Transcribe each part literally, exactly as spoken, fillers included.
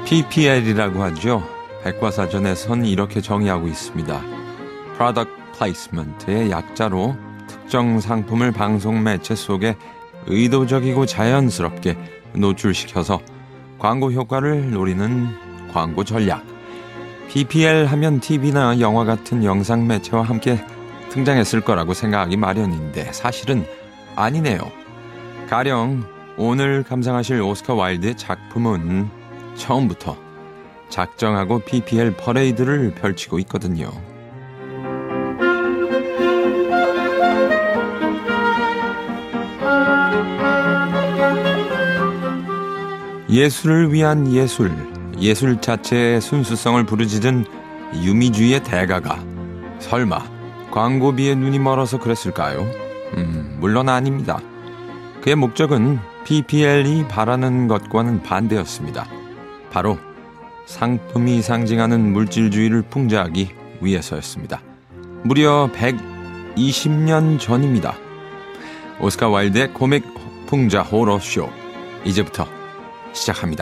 피피엘이라고 하죠. 백과사전에선 이렇게 정의하고 있습니다. Product Placement의 약자로 특정 상품을 방송 매체 속에 의도적이고 자연스럽게 노출시켜서 광고 효과를 노리는 광고 전략. 피피엘 하면 티비나 영화 같은 영상 매체와 함께 등장했을 거라고 생각하기 마련인데 사실은 아니네요. 가령 오늘 감상하실 오스카 와일드의 작품은 처음부터 작정하고 피피엘 퍼레이드를 펼치고 있거든요. 예술을 위한 예술, 예술 자체의 순수성을 부르짖은 유미주의의 대가가 설마 광고비에 눈이 멀어서 그랬을까요? 음, 물론 아닙니다. 그의 목적은 피피엘이 바라는 것과는 반대였습니다. 바로 상품이 상징하는 물질주의를 풍자하기 위해서였습니다. 무려 백이십 년 전입니다. 오스카 와일드의 코믹 풍자 호러쇼 이제부터 시작합니다.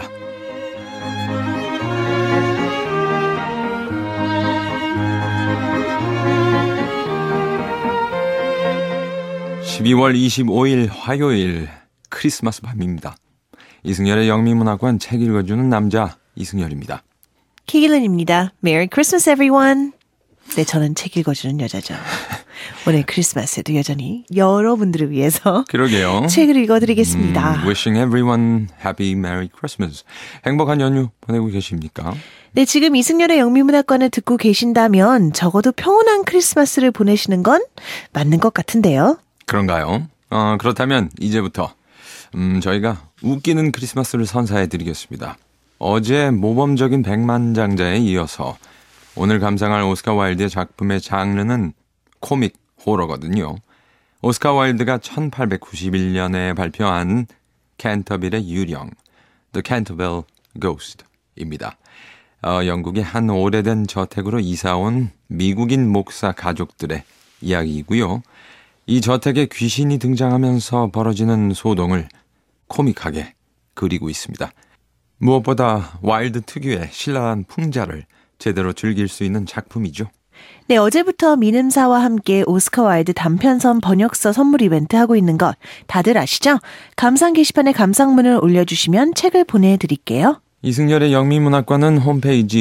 십이월 이십오일 화요일 크리스마스 밤입니다. 이승열의 영미문학관 책 읽어주는 남자 이승열입니다. 키길런입니다. Merry Christmas everyone. 네, 저는 책 읽어주는 여자죠. 오늘 크리스마스에도 여전히 여러분들을 위해서 그러게요. 책을 읽어드리겠습니다. 음, wishing everyone happy Merry Christmas. 행복한 연휴 보내고 계십니까? 네, 지금 이승열의 영미문학관을 듣고 계신다면 적어도 평온한 크리스마스를 보내시는 건 맞는 것 같은데요. 그런가요? 어, 그렇다면 이제부터 음, 저희가 웃기는 크리스마스를 선사해드리겠습니다. 어제 모범적인 백만장자에 이어서 오늘 감상할 오스카 와일드의 작품의 장르는 코믹 호러거든요. 오스카 와일드가 천팔백구십일 년에 발표한 캔터빌의 유령, The Canterville Ghost입니다. 어, 영국의 한 오래된 저택으로 이사온 미국인 목사 가족들의 이야기이고요. 이 저택에 귀신이 등장하면서 벌어지는 소동을 코믹하게 그리고 있습니다. 무엇보다 와일드 특유의 신랄한 풍자를 제대로 즐길 수 있는 작품이죠. 네, 어제부터 민음사와 함께 오스카 와일드 단편선 번역서 선물 이벤트 하고 있는 것 다들 아시죠? 감상 게시판에 감상문을 올려주시면 책을 보내드릴게요. 이승열의 영미문학관은 홈페이지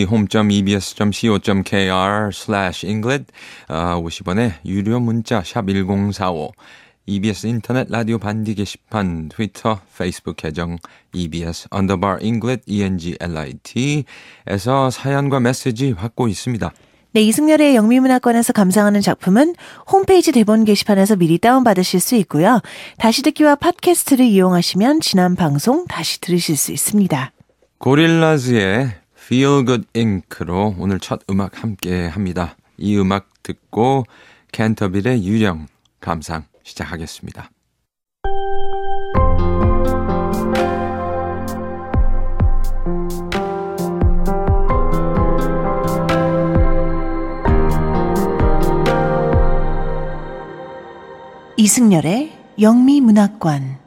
홈.이비에스.co.kr 슬래시 잉글리시 어, 오십 원의 유료 문자 샵 일공사오 이비에스 인터넷 라디오 반디 게시판 트위터 페이스북 계정 이비에스 언더바 잉글리시 이엔지엘아이티에서 사연과 메시지 받고 있습니다. 네, 이승열의 영미문학관에서 감상하는 작품은 홈페이지 대본 게시판에서 미리 다운받으실 수 있고요. 다시 듣기와 팟캐스트를 이용하시면 지난 방송 다시 들으실 수 있습니다. 고릴라즈의 Feel Good Inc.로 오늘 첫 음악 함께 합니다. 이 음악 듣고 캔터빌의 유령 감상 시작하겠습니다. 이승열의 영미문학관.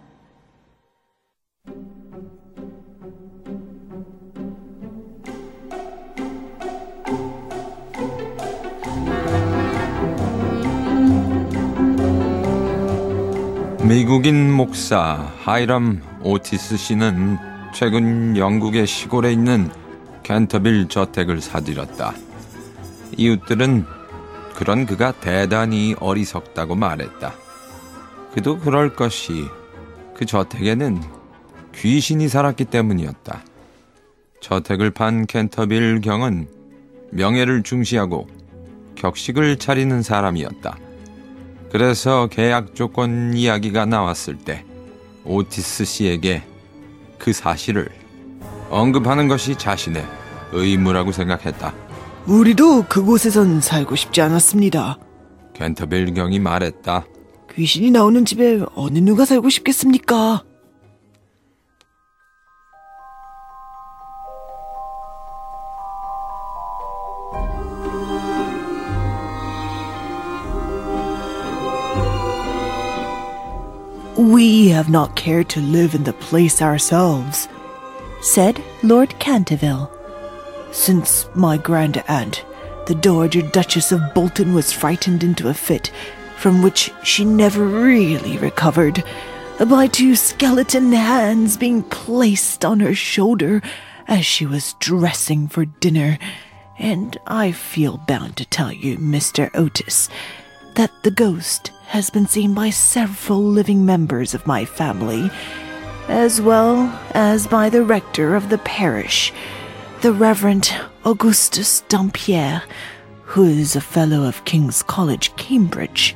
미국인 목사 하이람 오티스 씨는 최근 영국의 시골에 있는 캔터빌 저택을 사들였다. 이웃들은 그런 그가 대단히 어리석다고 말했다. 그도 그럴 것이 그 저택에는 귀신이 살았기 때문이었다. 저택을 판 캔터빌 경은 명예를 중시하고 격식을 차리는 사람이었다. 그래서 계약 조건 이야기가 나왔을 때 오티스 씨에게 그 사실을 언급하는 것이 자신의 의무라고 생각했다. 우리도 그곳에선 살고 싶지 않았습니다. 캔터빌 경이 말했다. 귀신이 나오는 집에 어느 누가 살고 싶겠습니까? We have not cared to live in the place ourselves. said Lord Canterville. Since my grand aunt, the Dowager Duchess of Bolton, was frightened into a fit, from which she never really recovered, by two skeleton hands being placed on her shoulder as she was dressing for dinner. And I feel bound to tell you, Mister Otis, that the ghost has been seen by several living members of my family, as well as by the rector of the parish, the Reverend Augustus Dampierre, who is a fellow of King's College, Cambridge.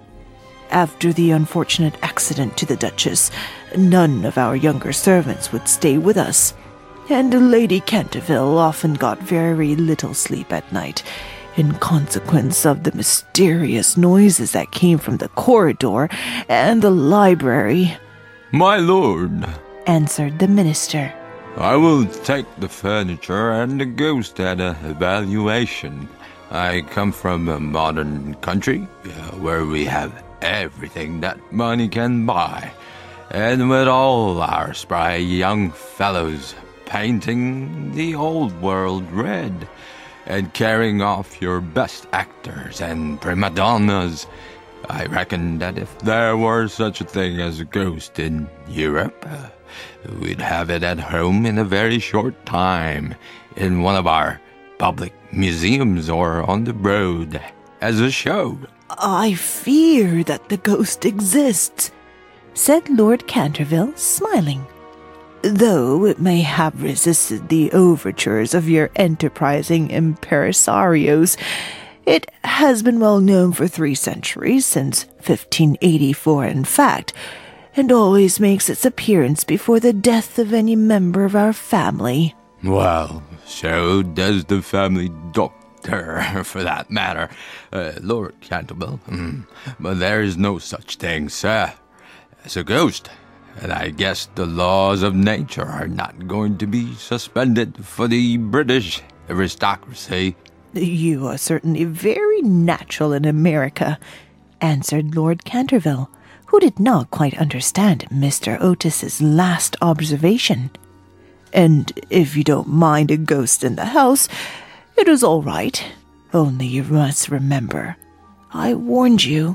After the unfortunate accident to the Duchess, none of our younger servants would stay with us, and Lady Canterville often got very little sleep at night, in consequence of the mysterious noises that came from the corridor and the library. My lord, answered the minister, I will take the furniture and the ghost at a valuation. I come from a modern country uh, where we have everything that money can buy, and with all our spry young fellows painting the old world red and carrying off your best actors and prima donnas, I reckon that if there were such a thing as a ghost in Europe, uh, we'd have it at home in a very short time, in one of our public museums or on the road as a show. I fear that the ghost exists, said Lord Canterville, smiling. though it may have resisted the overtures of your enterprising impresarios. It has been well known for three centuries, since fifteen eighty-four in fact, and always makes its appearance before the death of any member of our family. Well, so does the family doctor, for that matter, uh, Lord Canterville. Mm. But there is no such thing, sir, as a ghost. And I guess the laws of nature are not going to be suspended for the British aristocracy. You are certainly very natural in America, answered Lord Canterville, who did not quite understand Mister Otis's last observation. And if you don't mind a ghost in the house, it is all right. Only you must remember, I warned you.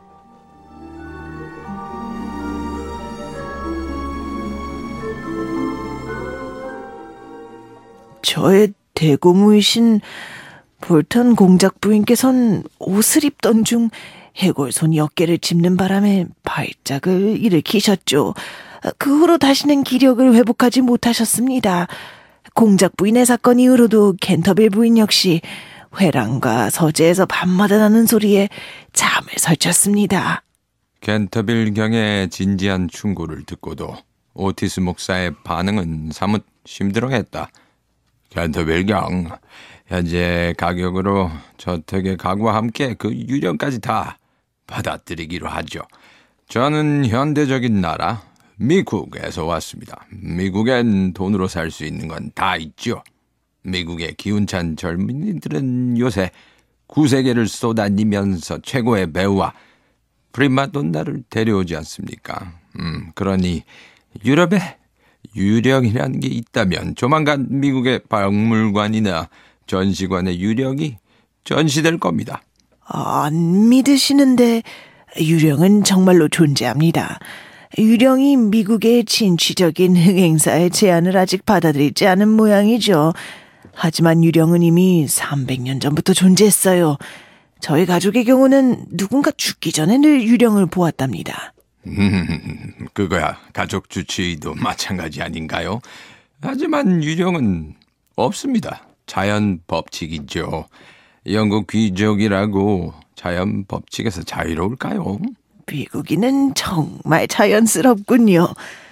저의 대고무이신 볼턴 공작 부인께서는 옷을 입던 중 해골손이 어깨를 짚는 바람에 발작을 일으키셨죠. 그 후로 다시는 기력을 회복하지 못하셨습니다. 공작 부인의 사건 이후로도 캔터빌 부인 역시 회랑과 서재에서 밤마다 나는 소리에 잠을 설쳤습니다. 캔터빌 경의 진지한 충고를 듣고도 오티스 목사의 반응은 사뭇 심드렁했다. 캔터빌 경, 현재 가격으로 저택의 가구와 함께 그 유령까지 다 받아들이기로 하죠. 저는 현대적인 나라 미국에서 왔습니다. 미국엔 돈으로 살 수 있는 건 다 있죠. 미국의 기운찬 젊은이들은 요새 구세계를 쏟아내면서 최고의 배우와 프리마돈나를 데려오지 않습니까? 음, 그러니 유럽에 유령이라는 게 있다면 조만간 미국의 박물관이나 전시관의 유령이 전시될 겁니다. 안 믿으시는데 유령은 정말로 존재합니다. 유령이 미국의 진취적인 흥행사의 제안을 아직 받아들이지 않은 모양이죠. 하지만 유령은 이미 삼백 년 전부터 존재했어요. 저희 가족의 경우는 누군가 죽기 전에 늘 유령을 보았답니다. 음, 그거야 가족 주치의도 마찬가지 아닌가요? 하지만 유령은 없습니다. 자연 법칙이죠. 영국 귀족이라고 자연 법칙에서 자유로울까요? 미국인은 정말 자연스럽군요.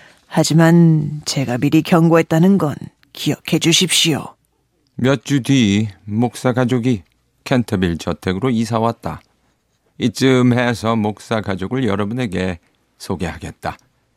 하지만 제가 미리 경고했다는 건 기억해 주십시오. 몇 주 뒤 목사 가족이 캔터빌 저택으로 이사 왔다. 이쯤 해서 목사 가족을 여러분에게 소개하겠다.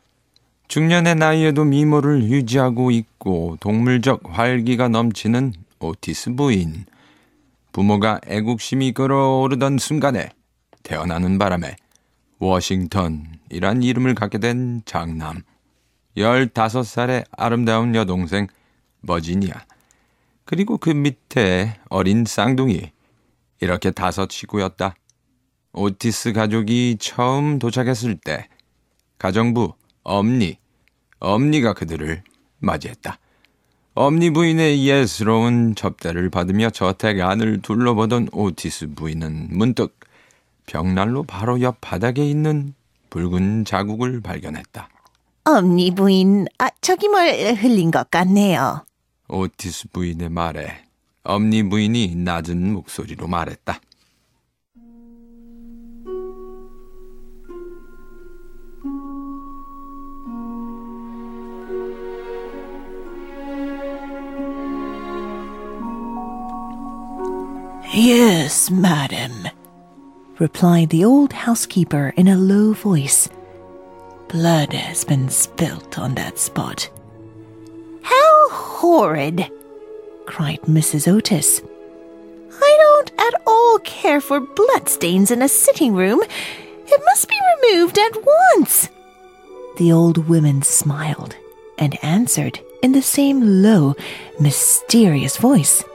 중년의 나이에도 미모를 유지하고 있고 동물적 활기가 넘치는 오티스 부인. 부모가 애국심이 끓어오르던 순간에 태어나는 바람에 워싱턴이란 이름을 갖게 된 장남. 열다섯 살의 아름다운 여동생 버지니아, 그리고 그 밑에 어린 쌍둥이, 이렇게 다섯 식구였다. 오티스 가족이 처음 도착했을 때 가정부 엄니, 엄니가 그들을 맞이했다. 엄니 부인의 예스러운 접대를 받으며 저택 안을 둘러보던 오티스 부인은 문득 벽난로 바로 옆 바닥에 있는 붉은 자국을 발견했다. 엄니 부인, 아, 저기 뭘 흘린 것 같네요. 오티스 부인의 말에 엄니 부인이 낮은 목소리로 말했다. Yes, madam, replied the old housekeeper in a low voice. Blood has been spilt on that spot. How horrid, cried Missus Otis. I don't at all care for bloodstains in a sitting room. It must be removed at once. The old woman smiled and answered in the same low, mysterious voice.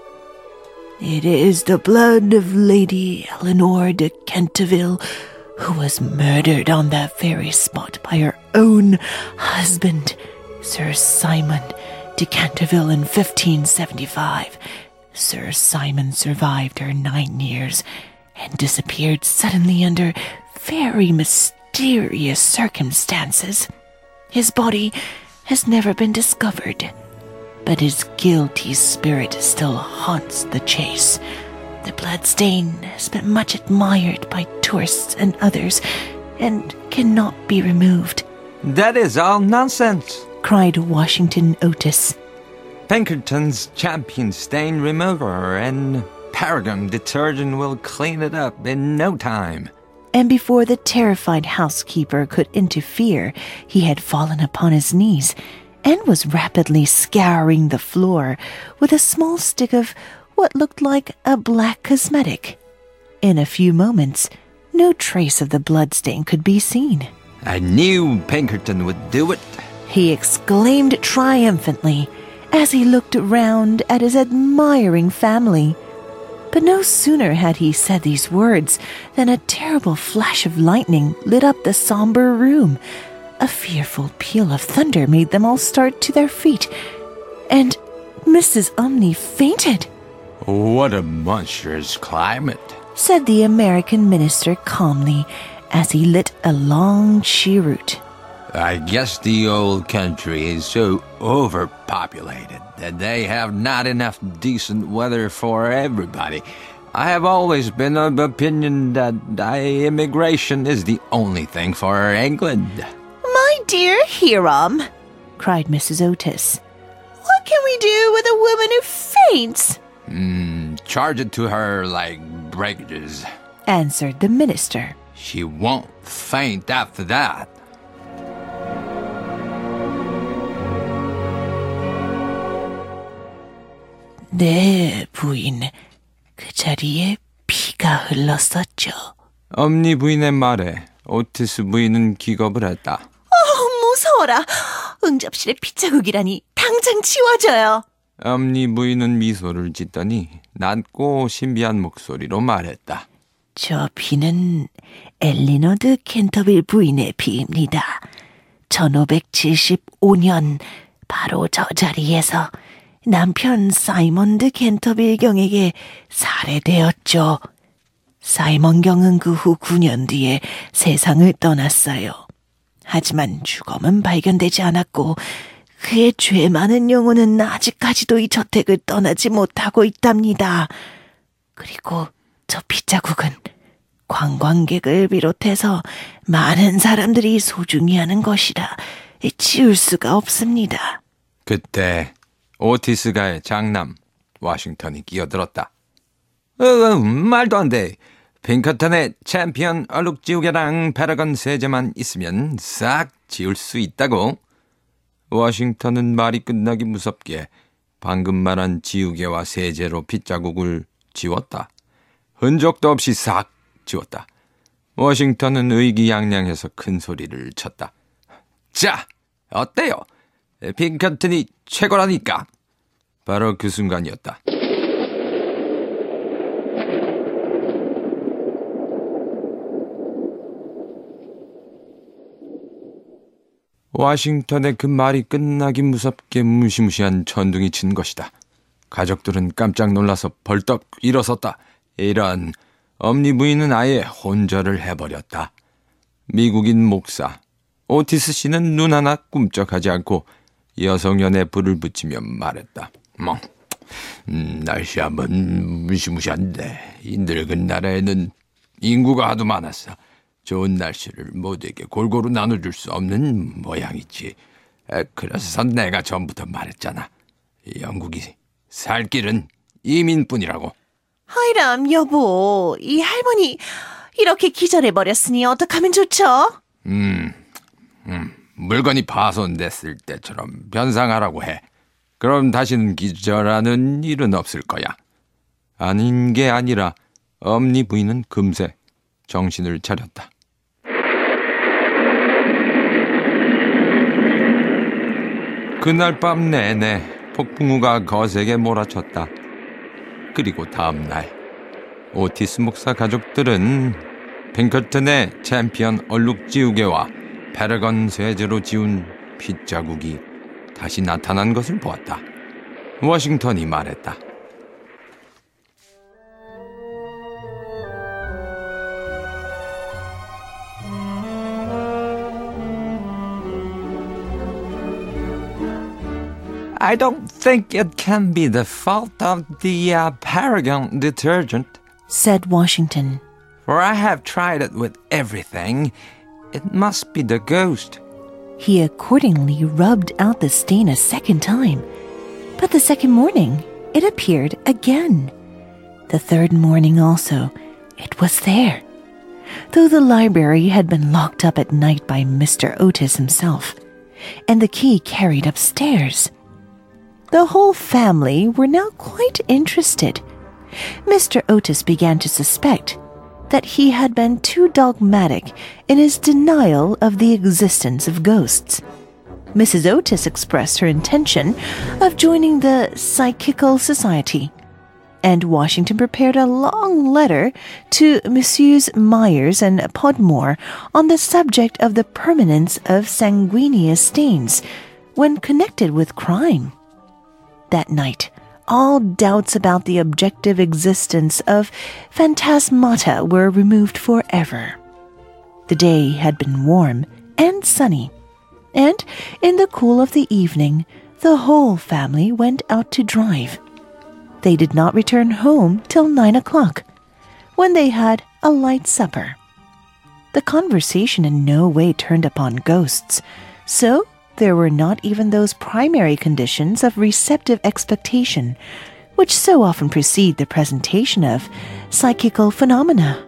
It is the blood of Lady Eleanor de Canterville, who was murdered on that very spot by her own husband, Sir Simon de Canterville, in fifteen seventy-five. Sir Simon survived her nine years and disappeared suddenly under very mysterious circumstances. His body has never been discovered, but his guilty spirit still haunts the chase. The bloodstain has been much admired by tourists and others, and cannot be removed. That is all nonsense, cried Washington Otis. Pinkerton's champion stain remover and Paragon detergent will clean it up in no time. And before the terrified housekeeper could interfere, he had fallen upon his knees and was rapidly scouring the floor with a small stick of what looked like a black cosmetic. In a few moments, no trace of the bloodstain could be seen. I knew Pinkerton would do it, he exclaimed triumphantly as he looked around at his admiring family. But no sooner had he said these words than a terrible flash of lightning lit up the somber room. A fearful peal of thunder made them all start to their feet, and Missus Umney fainted. What a monstrous climate, said the American minister calmly as he lit a long cheroot. I guess the old country is so overpopulated that they have not enough decent weather for everybody. I have always been of opinion that immigration is the only thing for England. My dear Hiram, cried Missus Otis, what can we do with a woman who faints? Mm, charge it to her like breakages, answered the minister. She won't faint after that. 네, 부인. 그 자리에 피가 흘렀었죠. 엄니 부인의 말에 오티스 부인은 기겁을 했다. 어, 무서워라. 응접실에 핏자국이라니 당장 치워줘요. 엄니 부인은 미소를 짓더니 낮고 신비한 목소리로 말했다. 저 피는 엘리너 드 캔터빌 부인의 피입니다. 천오백칠십오 년 바로 저 자리에서 남편 사이먼 드 캔터빌 경에게 살해되었죠. 사이먼 경은 그 후 구 년 뒤에 세상을 떠났어요. 하지만 주검은 발견되지 않았고 그의 죄 많은 영혼은 아직까지도 이 저택을 떠나지 못하고 있답니다. 그리고 저 핏자국은 관광객을 비롯해서 많은 사람들이 소중히 하는 것이라 지울 수가 없습니다. 그때 오티스가의 장남 워싱턴이 끼어들었다. 어, 어, 말도 안 돼. 핑커턴의 챔피언 얼룩지우개랑 패러건 세제만 있으면 싹 지울 수 있다고. 워싱턴은 말이 끝나기 무섭게 방금 말한 지우개와 세제로 핏자국을 지웠다. 흔적도 없이 싹 지웠다. 워싱턴은 의기양양해서 큰 소리를 쳤다. 자, 어때요? 핑커튼이 최고라니까. 바로 그 순간이었다. 워싱턴의 그 말이 끝나기 무섭게 무시무시한 천둥이 친 것이다. 가족들은 깜짝 놀라서 벌떡 일어섰다. 이런, 엄니 부인은 아예 혼절을 해버렸다. 미국인 목사 오티스 씨는 눈 하나 꿈쩍하지 않고 여성연에 불을 붙이며 말했다. 뭐, 음, 날씨 한번 무시무시한데 이 늙은 나라에는 인구가 하도 많았어. 좋은 날씨를 모두에게 골고루 나눠줄 수 없는 모양이지. 그래서 내가 전부터 말했잖아. 영국이 살 길은 이민뿐이라고. 하이람 여보, 이 할머니 이렇게 기절해버렸으니 어떡하면 좋죠? 음, 음, 물건이 파손됐을 때처럼 변상하라고 해. 그럼 다시는 기절하는 일은 없을 거야. 아닌 게 아니라 엄니 부인은 금세 정신을 차렸다. 그날 밤 내내 폭풍우가 거세게 몰아쳤다. 그리고 다음 날 오티스 목사 가족들은 핑커튼의 챔피언 얼룩지우개와 패러건 세제로 지운 핏자국이 다시 나타난 것을 보았다. 워싱턴이 말했다. I don't think it can be the fault of the uh, Paragon detergent, said Washington. For I have tried it with everything. It must be the ghost. He accordingly rubbed out the stain a second time, but the second morning it appeared again. The third morning also, it was there, though the library had been locked up at night by Mister Otis himself, and the key carried upstairs. The whole family were now quite interested. Mister Otis began to suspect that he had been too dogmatic in his denial of the existence of ghosts. Missus Otis expressed her intention of joining the Psychical Society, and Washington prepared a long letter to Messrs. Myers and Podmore on the subject of the permanence of sanguineous stains when connected with crime. That night, all doubts about the objective existence of phantasmata were removed forever. The day had been warm and sunny, and in the cool of the evening, the whole family went out to drive. They did not return home till nine o'clock, when they had a light supper. The conversation in no way turned upon ghosts, so there were not even those primary conditions of receptive expectation which so often precede the presentation of psychical phenomena.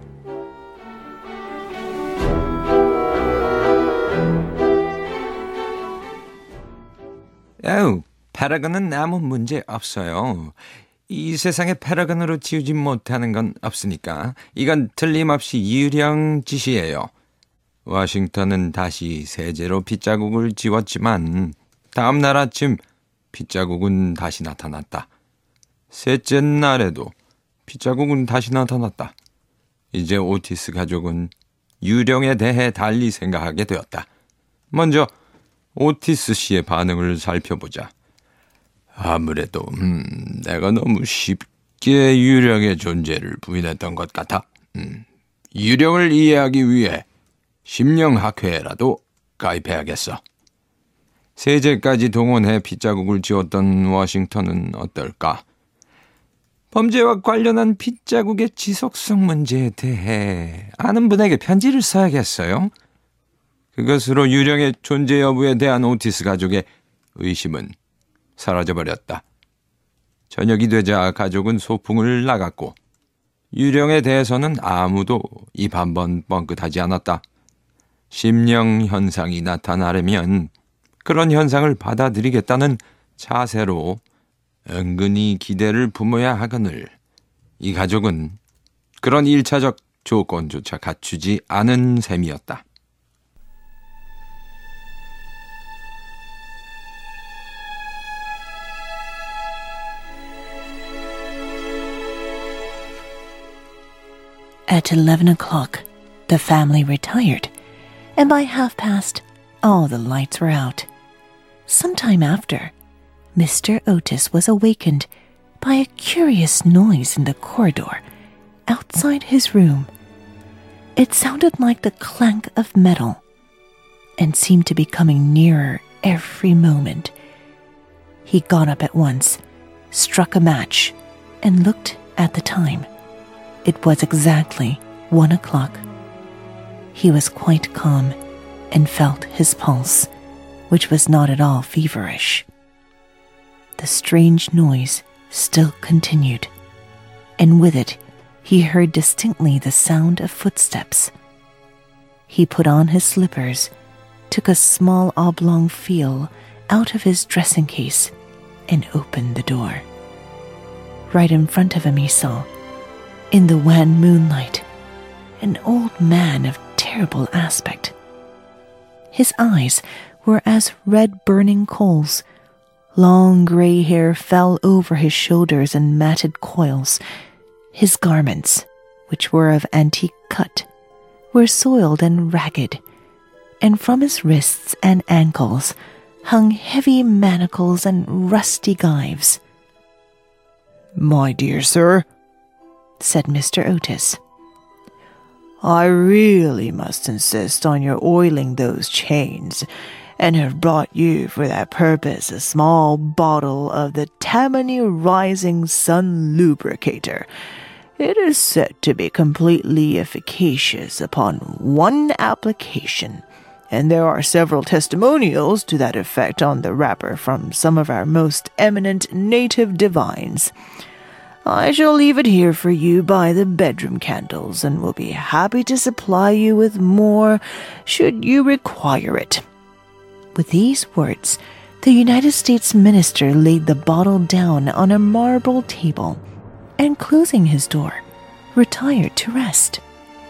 어, 패러건은 아무 문제 없어요. 이 세상에 패러건으로 지우지 못하는 건 없으니까 이건 틀림없이 유령 짓이에요. 워싱턴은 다시 세제로 핏자국을 지웠지만 다음 날 아침 핏자국은 다시 나타났다. 셋째 날에도 핏자국은 다시 나타났다. 이제 오티스 가족은 유령에 대해 달리 생각하게 되었다. 먼저 오티스 씨의 반응을 살펴보자. 아무래도 음, 내가 너무 쉽게 유령의 존재를 부인했던 것 같아. 음, 유령을 이해하기 위해 심령학회라도 가입해야겠어. 세제까지 동원해 핏자국을 지웠던 워싱턴은 어떨까? 범죄와 관련한 핏자국의 지속성 문제에 대해 아는 분에게 편지를 써야겠어요. 그것으로 유령의 존재 여부에 대한 오티스 가족의 의심은 사라져버렸다. 저녁이 되자 가족은 소풍을 나갔고 유령에 대해서는 아무도 입 한 번 뻥끗하지 않았다. 심령 현상이 나타나려면 그런 현상을 받아들이겠다는 자세로 은근히 기대를 품어야 하거늘 이 가족은 그런 일차적 조건조차 갖추지 않은 셈이었다. At eleven o'clock, the family retired, and by half past, all the lights were out. Some time after, Mister Otis was awakened by a curious noise in the corridor outside his room. It sounded like the clank of metal and seemed to be coming nearer every moment. He got up at once, struck a match, and looked at the time. It was exactly one o'clock. He was quite calm and felt his pulse, which was not at all feverish. The strange noise still continued, and with it he heard distinctly the sound of footsteps. He put on his slippers, took a small oblong phial out of his dressing case, and opened the door. Right in front of him he saw, in the wan moonlight, an old man of terrible aspect. His eyes were as red burning coals. Long grey hair fell over his shoulders in matted coils. His garments, which were of antique cut, were soiled and ragged, and from his wrists and ankles hung heavy manacles and rusty gyves. "My dear sir," said Mister Otis, "I really must insist on your oiling those chains, and have brought you for that purpose a small bottle of the Tammany Rising Sun Lubricator. It is said to be completely efficacious upon one application, and there are several testimonials to that effect on the wrapper from some of our most eminent native divines. I shall leave it here for you by the bedroom candles, and will be happy to supply you with more should you require it." With these words, the United States minister laid the bottle down on a marble table, and closing his door, retired to rest.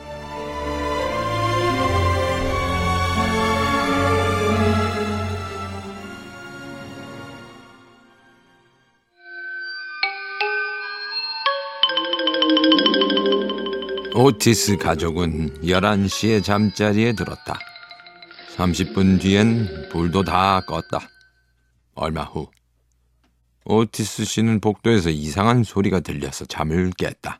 오티스 가족은 열한 시에 잠자리에 들었다. 삼십 분 뒤엔 불도 다 껐다. 얼마 후 오티스 씨는 복도에서 이상한 소리가 들려서 잠을 깼다.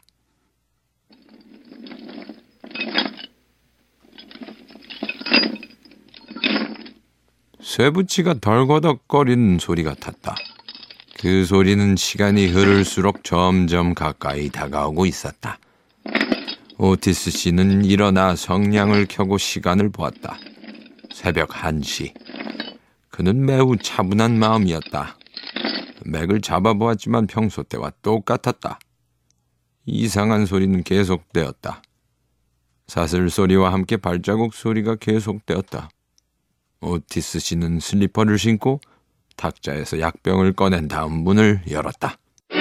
쇠붙이가 덜거덕거리는 소리 같았다. 그 소리는 시간이 흐를수록 점점 가까이 다가오고 있었다. 오티스 씨는 일어나 성냥을 켜고 시간을 보았다. 새벽 한 시. 그는 매우 차분한 마음이었다. 맥을 잡아보았지만 평소 때와 똑같았다. 이상한 소리는 계속되었다. 사슬 소리와 함께 발자국 소리가 계속되었다. 오티스 씨는 슬리퍼를 신고 탁자에서 약병을 꺼낸 다음 문을 열었다.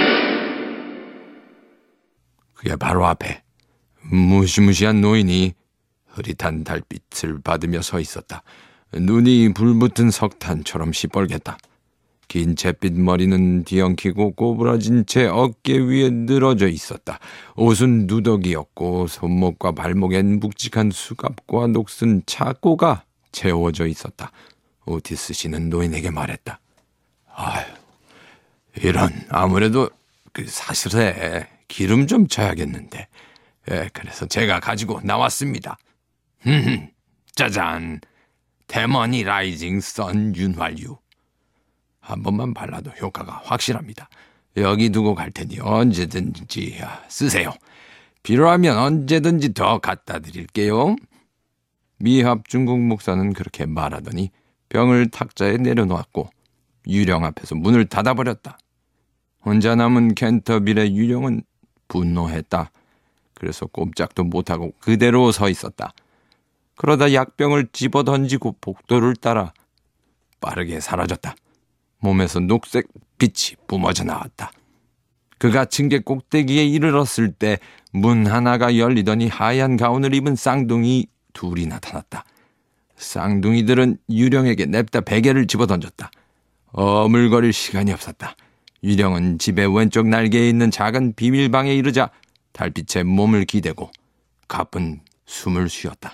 그의 바로 앞에 무시무시한 노인이 흐릿한 달빛을 받으며 서 있었다. 눈이 불붙은 석탄처럼 시뻘갰다. 긴 잿빛 머리는 뒤엉키고 꼬부라진 채 어깨 위에 늘어져 있었다. 옷은 누더기였고 손목과 발목엔 묵직한 수갑과 녹슨 차고가 채워져 있었다. 오티스 씨는 노인에게 말했다. 아유, 이런 아무래도 그 사슬에 기름 좀 쳐야겠는데. 예, 그래서 제가 가지고 나왔습니다. 짜잔, 태머니 라이징 선 윤활유. 한 번만 발라도 효과가 확실합니다. 여기 두고 갈 테니 언제든지 쓰세요. 필요하면 언제든지 더 갖다 드릴게요. 미합 중국 목사는 그렇게 말하더니 병을 탁자에 내려놓았고 유령 앞에서 문을 닫아버렸다. 혼자 남은 캔터빌의 유령은 분노했다. 그래서 꼼짝도 못하고 그대로 서 있었다. 그러다 약병을 집어던지고 복도를 따라 빠르게 사라졌다. 몸에서 녹색 빛이 뿜어져 나왔다. 그가 층계 꼭대기에 이르렀을 때 문 하나가 열리더니 하얀 가운을 입은 쌍둥이 둘이 나타났다. 쌍둥이들은 유령에게 냅다 베개를 집어던졌다. 어물거릴 시간이 없었다. 유령은 집의 왼쪽 날개에 있는 작은 비밀방에 이르자 달빛에 몸을 기대고 가쁜 숨을 쉬었다.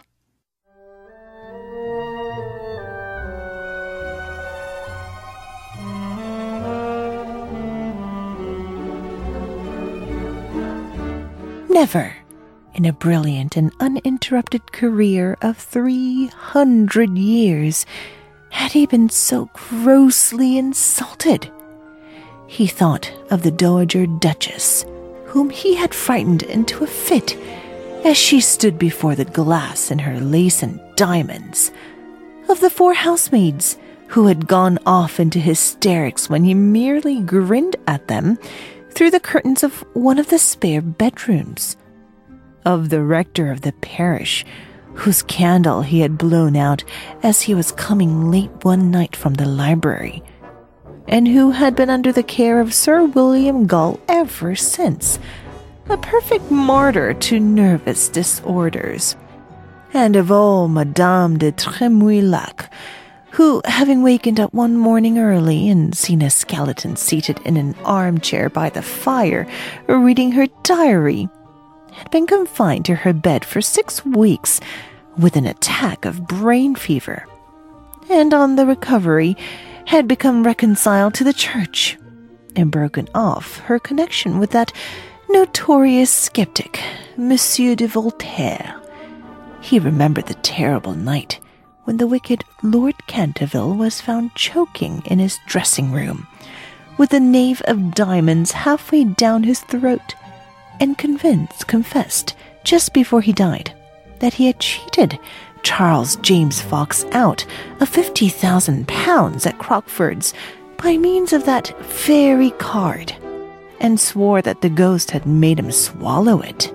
Never, in a brilliant and uninterrupted career of three hundred years, had he been so grossly insulted. He thought of the Dowager Duchess, whom he had frightened into a fit as she stood before the glass in her lace and diamonds, of the four housemaids who had gone off into hysterics when he merely grinned at them through the curtains of one of the spare bedrooms, of the rector of the parish, whose candle he had blown out as he was coming late one night from the library, and who had been under the care of Sir William Gull ever since, a perfect martyr to nervous disorders, and of old Madame de Tremouillac, who, having wakened up one morning early and seen a skeleton seated in an armchair by the fire, reading her diary, had been confined to her bed for six weeks with an attack of brain fever, and on the recovery had become reconciled to the church and broken off her connection with that notorious skeptic, Monsieur de Voltaire. He remembered the terrible night when the wicked Lord Canterville was found choking in his dressing-room, with the knave of diamonds halfway down his throat, and convinced, confessed, just before he died, that he had cheated Charles James Fox out of fifty thousand pounds at Crockford's by means of that fairy card, and swore that the ghost had made him swallow it.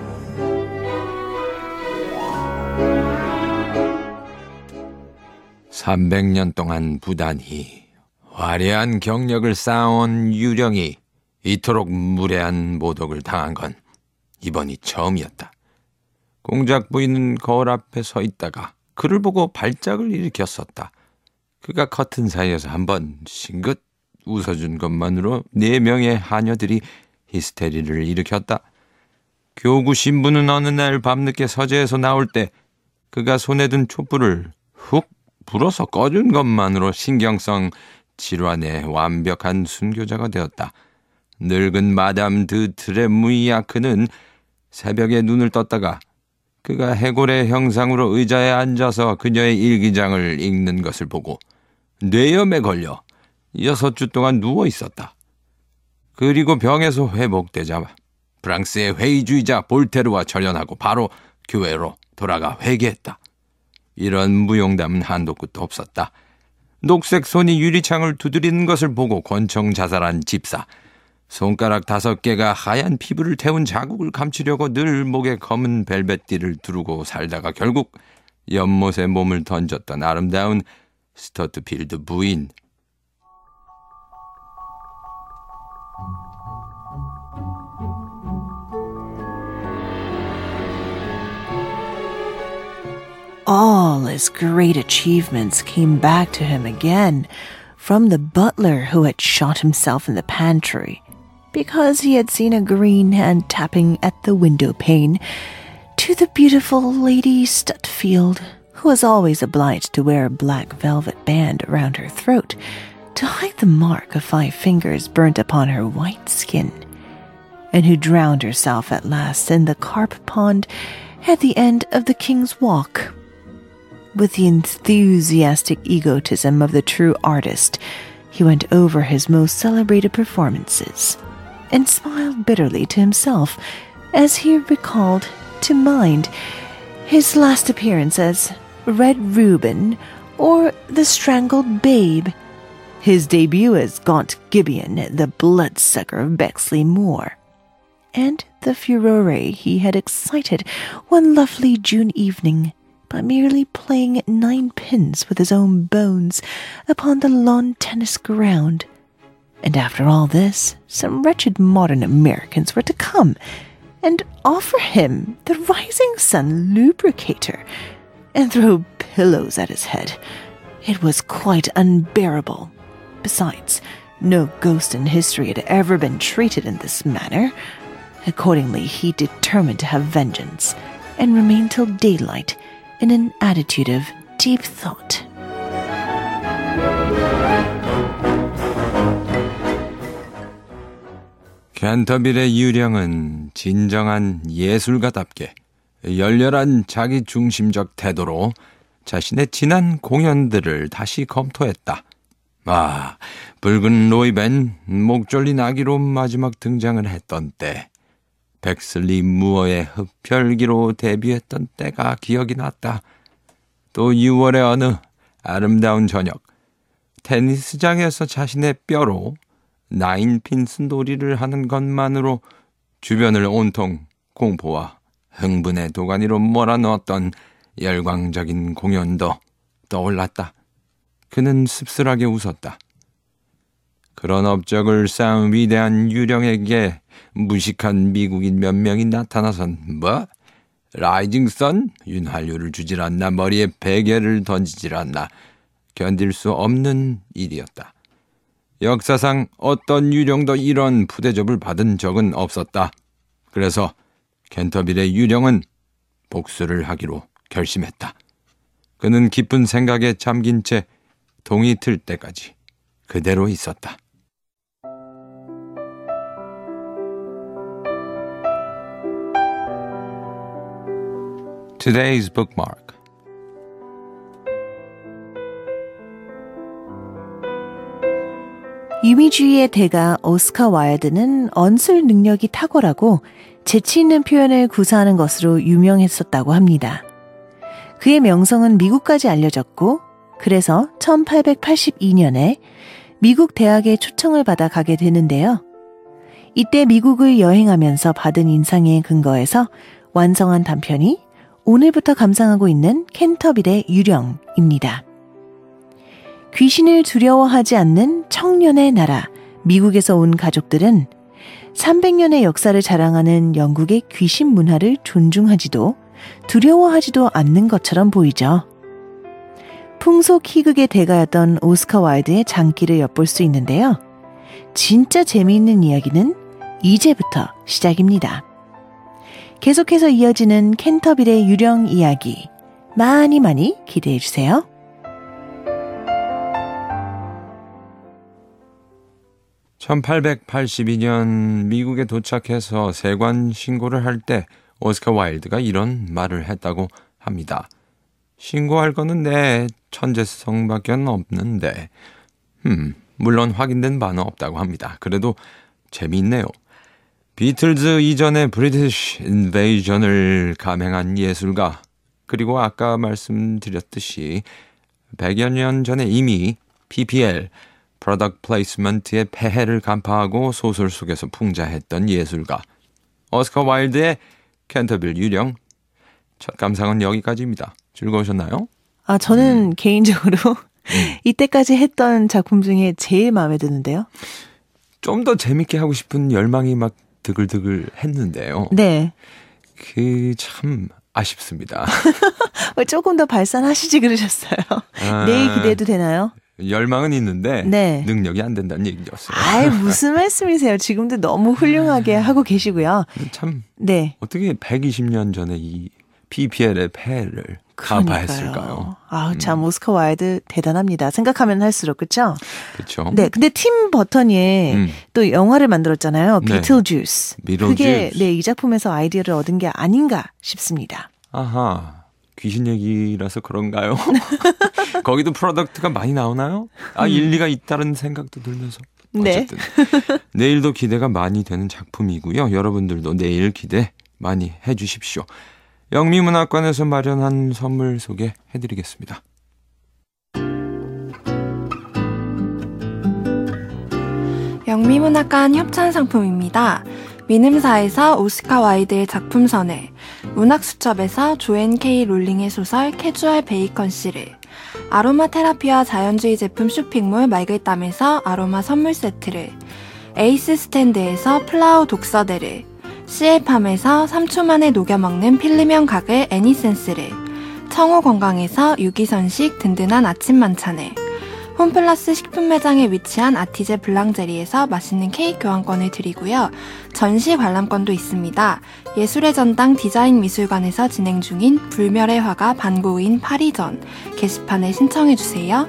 삼백 년 동안 부단히 화려한 경력을 쌓아온 유령이 이토록 무례한 모독을 당한 건 이번이 처음이었다. 공작 부인은 거울 앞에 서 있다가 그를 보고 발작을 일으켰었다. 그가 커튼 사이에서 한번 싱긋 웃어준 것만으로 네 명의 하녀들이 히스테리를 일으켰다. 교구 신부는 어느 날 밤늦게 서재에서 나올 때 그가 손에 든 촛불을 훅 불어서 꺼준 것만으로 신경성 질환의 완벽한 순교자가 되었다. 늙은 마담 드 트레무이야크는 새벽에 눈을 떴다가 그가 해골의 형상으로 의자에 앉아서 그녀의 일기장을 읽는 것을 보고 뇌염에 걸려 여섯 주 동안 누워 있었다. 그리고 병에서 회복되자 프랑스의 회의주의자 볼테르와 절연하고 바로 교회로 돌아가 회개했다. 이런 무용담은 한도 끝도 없었다. 녹색 손이 유리창을 두드리는 것을 보고 권총 자살한 집사, 손가락 다섯 개가 하얀 피부를 태운 자국을 감추려고 늘 목에 검은 벨벳띠를 두르고 살다가 결국 연못에 몸을 던졌던 아름다운 스터트필드 부인. All his great achievements came back to him again, from the butler who had shot himself in the pantry because he had seen a green hand tapping at the window pane, to the beautiful Lady Stutfield, who was always obliged to wear a black velvet band around her throat to hide the mark of five fingers burnt upon her white skin, and who drowned herself at last in the carp pond at the end of the King's Walk. With the enthusiastic egotism of the true artist, he went over his most celebrated performances and smiled bitterly to himself as he recalled to mind his last appearance as Red Reuben or the Strangled Babe, his debut as Gaunt Gibeon, the bloodsucker of Bexley Moor, and the furore he had excited one lovely June evening by merely playing nine pins with his own bones upon the lawn tennis ground. And after all this, some wretched modern Americans were to come and offer him the Rising Sun lubricator and throw pillows at his head. It was quite unbearable. Besides, no ghost in history had ever been treated in this manner. Accordingly, he determined to have vengeance, and remained till daylight in an attitude of deep thought. 캔터빌의 유령은 진정한 예술가답게 열렬한 자기중심적 태도로 자신의 지난 공연들을 다시 검토했다. 아, 붉은 로이벤, 목 졸린 아기로 마지막 등장을 했던 때, 백슬리 무어의 흡혈기로 데뷔했던 때가 기억이 났다. 또 유월의 어느 아름다운 저녁, 테니스장에서 자신의 뼈로 나인핀스 놀이를 하는 것만으로 주변을 온통 공포와 흥분의 도가니로 몰아넣었던 열광적인 공연도 떠올랐다. 그는 씁쓸하게 웃었다. 그런 업적을 쌓은 위대한 유령에게 무식한 미국인 몇 명이 나타나선 뭐? 라이징 선? 윤활유를 주질 않나 머리에 베개를 던지질 않나 견딜 수 없는 일이었다. 역사상 어떤 유령도 이런 푸대접을 받은 적은 없었다. 그래서 캔터빌의 유령은 복수를 하기로 결심했다. 그는 깊은 생각에 잠긴 채 동이 틀 때까지 그대로 있었다. Today's bookmark. 유미주의의 대가 오스카 와일드는 언술 능력이 탁월하고 재치 있는 표현을 구사하는 것으로 유명했었다고 합니다. 그의 명성은 미국까지 알려졌고 그래서 천팔백팔십이 년에 미국 대학에 초청을 받아 가게 되는데요. 이때 미국을 여행하면서 받은 인상에 근거해서 완성한 단편이 오늘부터 감상하고 있는 캔터빌의 유령입니다. 귀신을 두려워하지 않는 청년의 나라 미국에서 온 가족들은 삼백 년의 역사를 자랑하는 영국의 귀신 문화를 존중하지도 두려워하지도 않는 것처럼 보이죠. 풍속 희극의 대가였던 오스카 와일드의 장기를 엿볼 수 있는데요. 진짜 재미있는 이야기는 이제부터 시작입니다. 계속해서 이어지는 캔터빌의 유령 이야기 많이 많이 기대해 주세요. 천팔백팔십이 년 미국에 도착해서 세관 신고를 할 때 오스카 와일드가 이런 말을 했다고 합니다. 신고할 거는 내 천재성밖에 없는데 음, 물론 확인된 바는 없다고 합니다. 그래도 재미있네요. 비틀즈 이전의 브리티시 인베이전을 감행한 예술가, 그리고 아까 말씀드렸듯이 백여 년 전에 이미 피피엘 Product Placement의 폐해를 간파하고 소설 속에서 풍자했던 예술가 오스카 와일드의 캔터빌 유령. 첫 감상은 여기까지입니다. 즐거우셨나요? 아, 저는 음. 개인적으로 음. 이때까지 했던 작품 중에 제일 마음에 드는데요. 좀 더 재밌게 하고 싶은 열망이 막 드글드글 했는데요. 네. 그 참 아쉽습니다. 조금 더 발산하시지 그러셨어요. 아, 내일 기대해도 되나요? 열망은 있는데 네. 능력이 안 된다는 얘기였어요. 아이, 무슨 말씀이세요. 지금도 너무 훌륭하게 하고 계시고요. 참 네. 어떻게 백이십 년 전에 이 피피엘의 폐해를 간파했을까요? 아, 참 오스카 와일드 대단합니다. 생각하면 할수록 그렇죠? 그렇죠. 네, 근데 팀 버턴이 음. 또 영화를 만들었잖아요. 네. 비틀주스. 비틀주스. 그게 네, 이 작품에서 아이디어를 얻은 게 아닌가 싶습니다. 아하, 귀신 얘기라서 그런가요? 거기도 프로덕트가 많이 나오나요? 아, 음. 일리가 있다는 생각도 들면서. 어쨌든 네. 내일도 기대가 많이 되는 작품이고요. 여러분들도 내일 기대 많이 해주십시오. 영미문학관에서 마련한 선물 소개해드리겠습니다. 영미문학관 협찬상품입니다. 민음사에서 오스카 와일드의 작품 선회, 문학수첩에서 조앤 케이 롤링의 소설 캐주얼 베이컨 씨를, 아로마 테라피와 자연주의 제품 쇼핑몰 맑을땀에서 아로마 선물 세트를, 에이스 스탠드에서 플라워 독서대를, 씨엘팜에서 삼 초 만에 녹여먹는 필름형 가글 애니센스를, 청호 건강에서 유기선식 든든한 아침 만찬을, 홈플러스 식품 매장에 위치한 아티제 블랑제리에서 맛있는 케이크 교환권을 드리고요. 전시 관람권도 있습니다. 예술의 전당 디자인 미술관에서 진행 중인 불멸의 화가 반고인 파리전 게시판에 신청해주세요.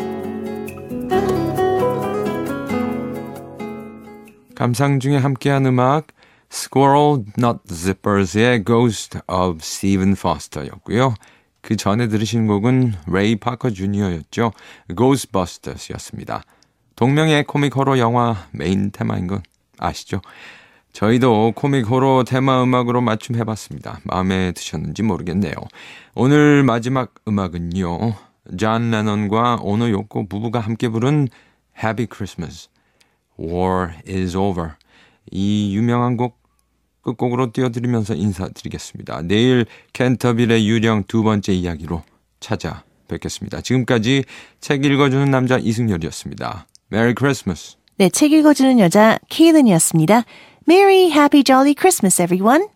감상 중에 함께한 음악 Squirrel Nut Zippers의 Ghost of Stephen Foster였고요. 그 전에 들으신 곡은 레이 파커 주니어였죠. Ghostbusters였습니다. 동명의 코믹 호러 영화 메인 테마인 건 아시죠? 저희도 코믹 호러 테마 음악으로 맞춤해봤습니다. 마음에 드셨는지 모르겠네요. 오늘 마지막 음악은요. 존 레논과 오노 요코 부부가 함께 부른 Happy Christmas, War is Over. 이 유명한 곡 끝곡으로 띄워드리면서 인사드리겠습니다. 내일 캔터빌의 유령 두 번째 이야기로 찾아뵙겠습니다. 지금까지 책 읽어주는 남자 이승열이었습니다. Merry Christmas. 네, 책 읽어주는 여자 케이든이었습니다. Merry Happy Jolly Christmas, everyone.